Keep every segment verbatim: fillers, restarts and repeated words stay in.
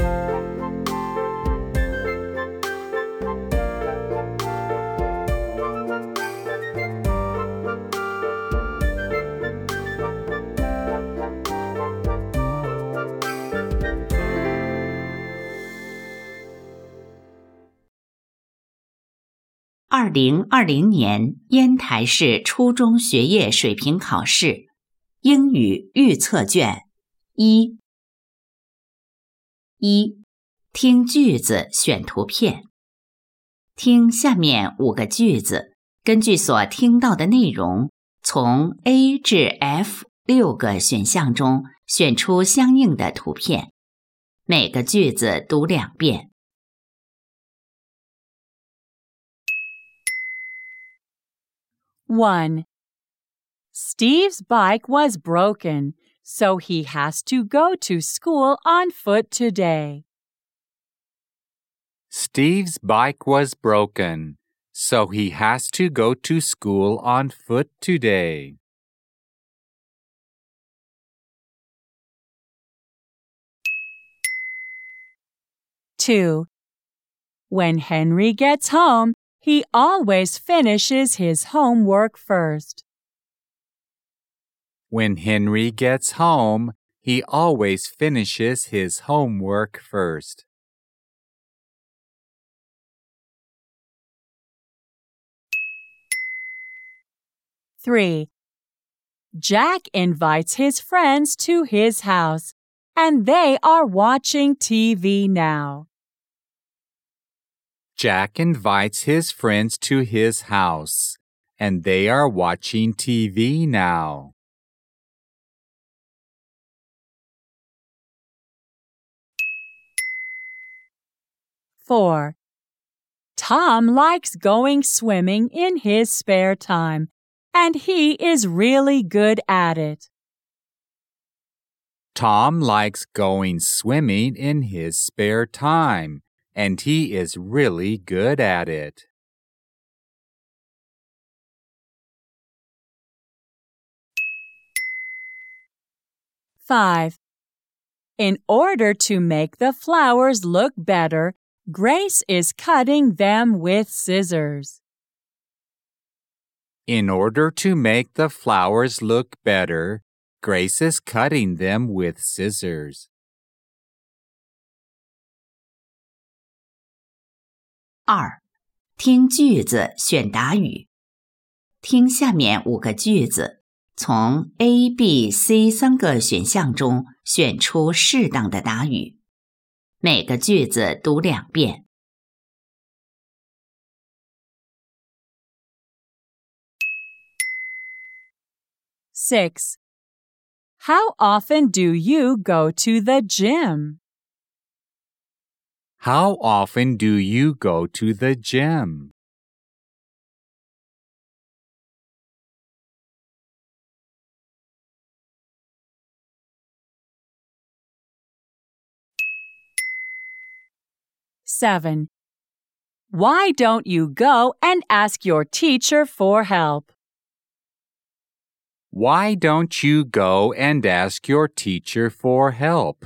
二零二零年烟台市初中学业水平考试英语预测卷一一听句子选图片。听下面五个句子，根据所听到的内容，从 A 至 F 六个选项中选出相应的图片。每个句子读两遍。 one. Steve's bike was broken, so he has to go to school on foot today. Steve's bike was broken, so he has to go to school on foot today. two. When Henry gets home, he always finishes his homework first. When Henry gets home, he always finishes his homework first. three. Jack invites his friends to his house, and they are watching T V now. Jack invites his friends to his house, and they are watching T V now. four. Tom likes going swimming in his spare time, and he is really good at it. Tom likes going swimming in his spare time, and he is really good at it. five. In order to make the flowers look better, Grace is cutting them with scissors. In order to make the flowers look better, Grace is cutting them with scissors. 二听句子选答语。听下面五个句子，从 A、B、C 三个选项中选出适当的答语。每个句子读两遍。 six. How often do you go to the gym? How often do you go to the gym? seven. Why don't you go and ask your teacher for help? Why don't you go and ask your teacher for help?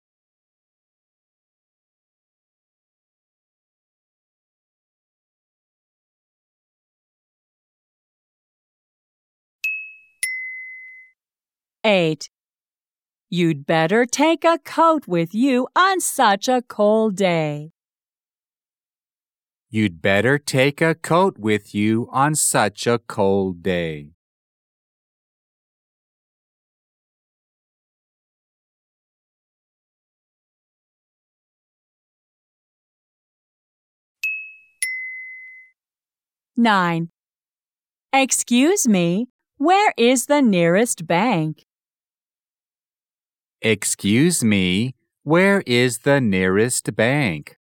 eight. You'd better take a coat with you on such a cold day. You'd better take a coat with you on such a cold day. nine. Excuse me, where is the nearest bank? Excuse me, where is the nearest bank?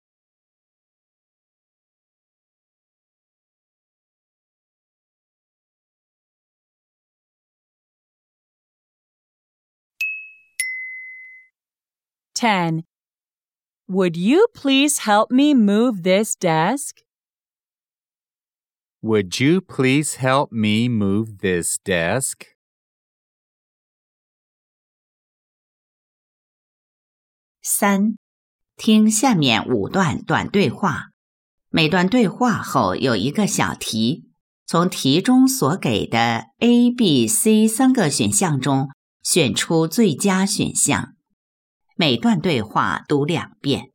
ten. Would you please help me move this desk? Would you please help me move this desk? 三听下面五段短对话，每段对话后有一个小题，从题中所给的 A、B、C 三个选项中选出最佳选项。每段对话读两遍。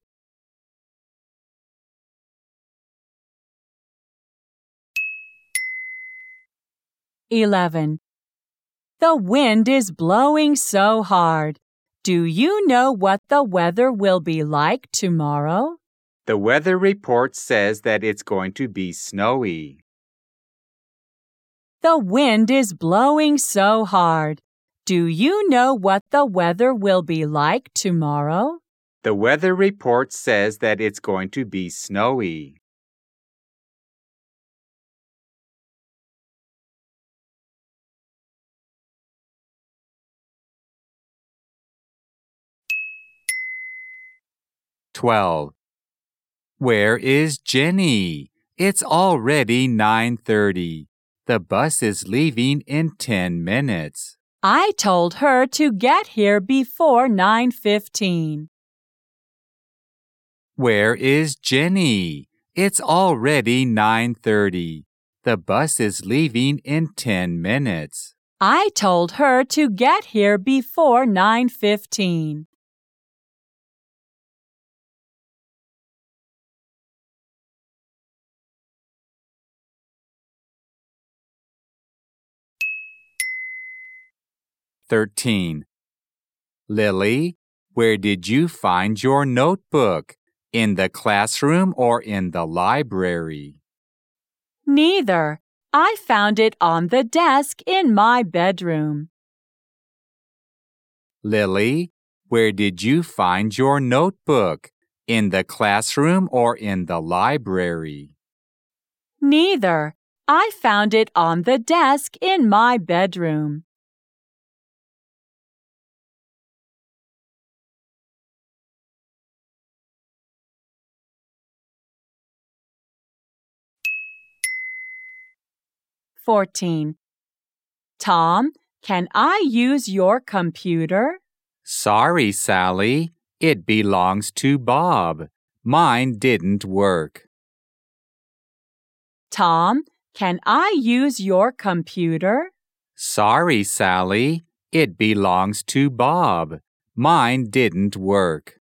eleven. The wind is blowing so hard. Do you know what the weather will be like tomorrow? The weather report says that it's going to be snowy. The wind is blowing so hard. Do you know what the weather will be like tomorrow? The weather report says that it's going to be snowy. twelve. Where is Jenny? It's already nine thirty. The bus is leaving in ten minutes. I told her to get here before nine fifteen. Where is Jenny? It's already nine thirty. The bus is leaving in ten minutes. I told her to get here before nine fifteen. thirteen. Lily, where did you find your notebook? In the classroom or in the library? Neither. I found it on the desk in my bedroom. Lily, where did you find your notebook? In the classroom or in the library? Neither. I found it on the desk in my bedroom. fourteen. Tom, can I use your computer? Sorry, Sally. It belongs to Bob. Mine didn't work. Tom, can I use your computer? Sorry, Sally. It belongs to Bob. Mine didn't work.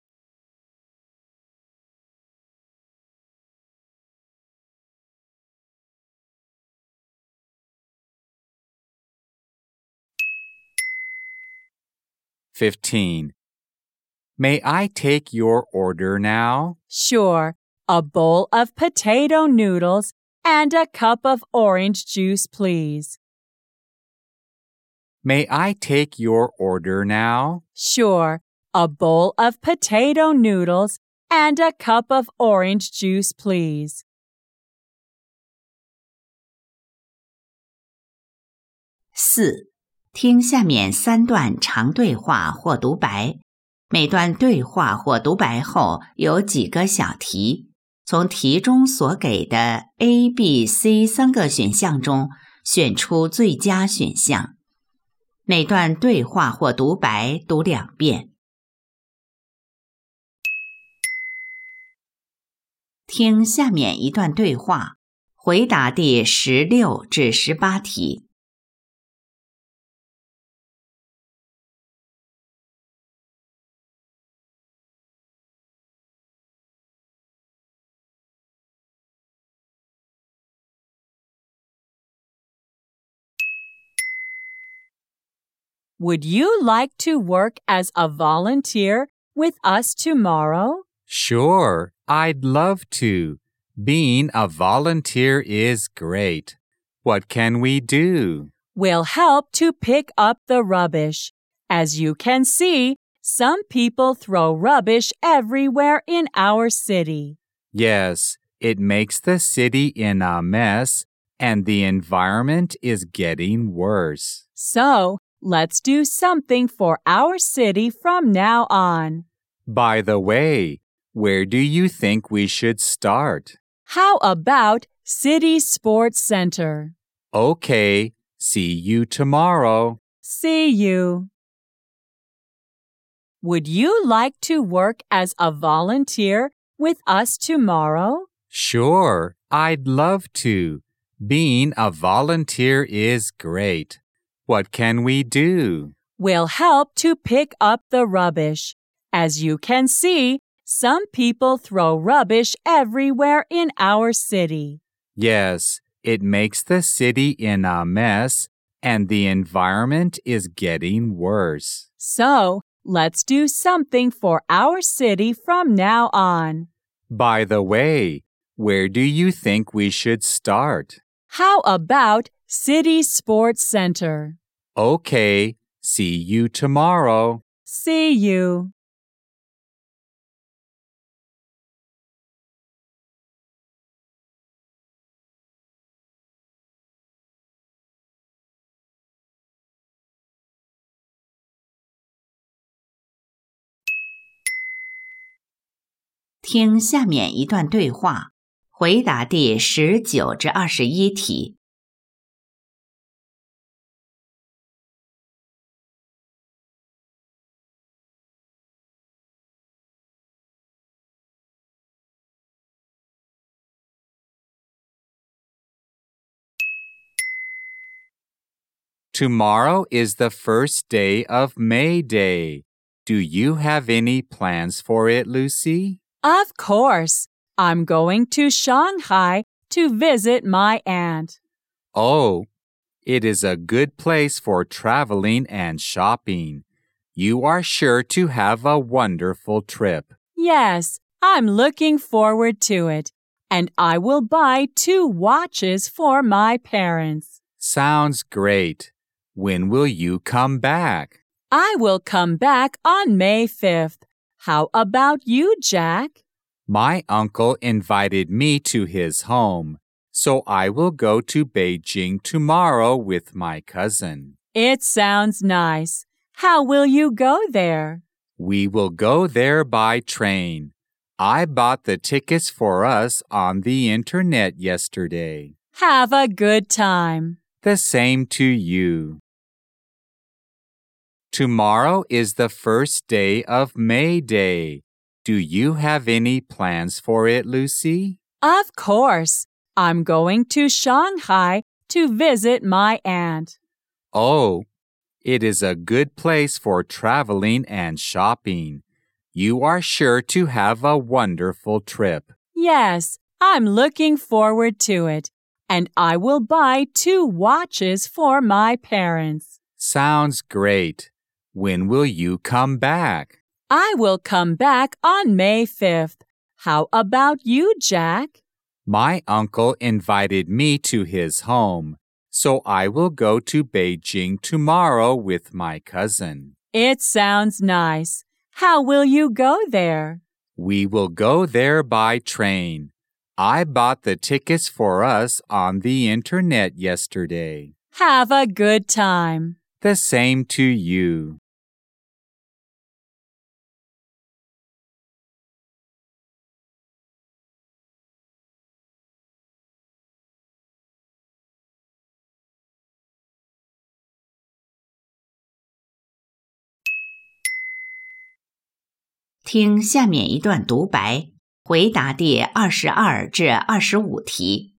fifteen. May I take your order now? Sure. A bowl of potato noodles and a cup of orange juice, please. May I take your order now? Sure. A bowl of potato noodles and a cup of orange juice, please. 四. 听下面三段长对话或独白，每段对话或独白后有几个小题，从题中所给的 A、B、C 三个选项中选出最佳选项。每段对话或独白读两遍。听下面一段对话，回答第十六至十八题。 Would you like to work as a volunteer with us tomorrow? Sure, I'd love to. Being a volunteer is great. What can we do? We'll help to pick up the rubbish. As you can see, some people throw rubbish everywhere in our city. Yes, it makes the city in a mess, and the environment is getting worse. So, let's do something for our city from now on. By the way, where do you think we should start? How about City Sports Center? Okay, see you tomorrow. See you. would you like to work as a volunteer with us tomorrow? Sure, I'd love to. Being a volunteer is great. What can we do? We'll help to pick up the rubbish. As you can see, some people throw rubbish everywhere in our city. Yes, it makes the city in a mess, and the environment is getting worse. So, let's do something for our city from now on. By the way, where do you think we should start? How about City Sports Center? Okay, see you tomorrow. See you. “听下面一段对话，回答第十九至二十一题。 Tomorrow is the first day of May Day. Do you have any plans for it, Lucy? Of course. I'm going to Shanghai to visit my aunt. Oh, it is a good place for traveling and shopping. You are sure to have a wonderful trip. Yes, I'm looking forward to it. And I will buy two watches for my parents. Sounds great. When will you come back? I will come back on May fifth. How about you, Jack? My uncle invited me to his home, so I will go to Beijing tomorrow with my cousin. It sounds nice. How will you go there? We will go there by train. I bought the tickets for us on the internet yesterday. Have a good time. The same to you. Tomorrow is the first day of May Day. Do you have any plans for it, Lucy? Of course. I'm going to Shanghai to visit my aunt. Oh, it is a good place for traveling and shopping. You are sure to have a wonderful trip. Yes, I'm looking forward to it. And I will buy two watches for my parents. Sounds great. When will you come back? I will come back on May fifth. How about you, Jack? My uncle invited me to his home, so I will go to Beijing tomorrow with my cousin. It sounds nice. How will you go there? We will go there by train. I bought the tickets for us on the internet yesterday. Have a good time. The same to you. “听下面一段独白，回答第二十二至二十五题。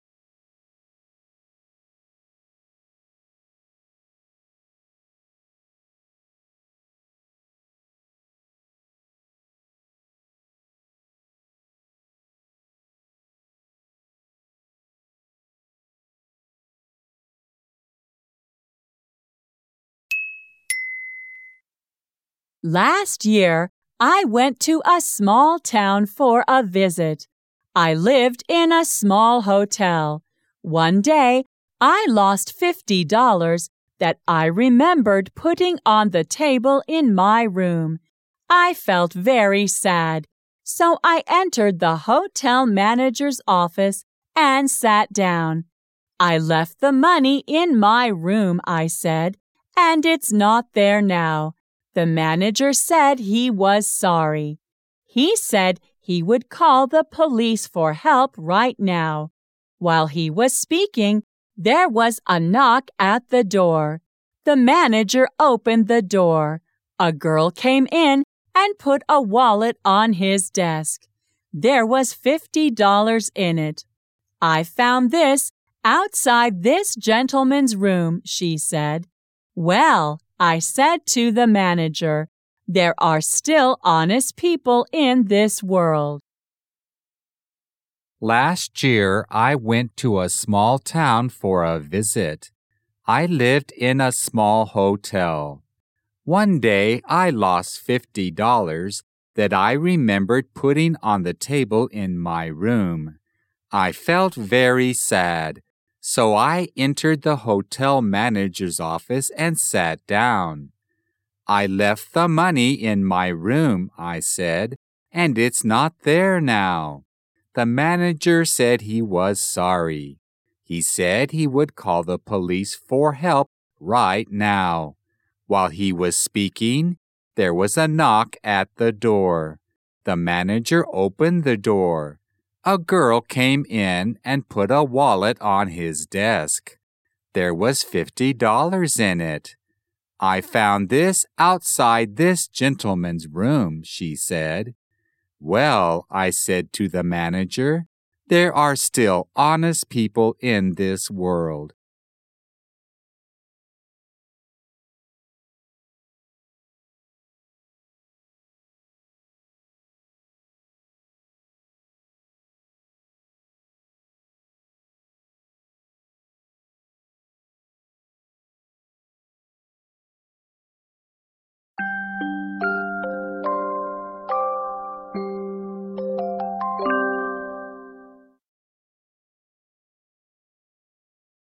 Last year, I went to a small town for a visit. I lived in a small hotel. One day, I lost fifty dollars that I remembered putting on the table in my room. I felt very sad, so I entered the hotel manager's office and sat down. I left the money in my room, I said, and it's not there now. The manager said he was sorry. He said he would call the police for help right now. While he was speaking, there was a knock at the door. The manager opened the door. A girl came in and put a wallet on his desk. There was fifty dollars in it. I found this outside this gentleman's room, she said. Well, I said to the manager, there are still honest people in this world. Last year, I went to a small town for a visit. I lived in a small hotel. One day, I lost fifty dollars that I remembered putting on the table in my room. I felt very sad, so I entered the hotel manager's office and sat down. I left the money in my room, I said, and it's not there now. The manager said he was sorry. He said he would call the police for help right now. While he was speaking, there was a knock at the door. The manager opened the door. A girl came in and put a wallet on his desk. There was fifty dollars in it. I found this outside this gentleman's room, she said. Well, I said to the manager, there are still honest people in this world.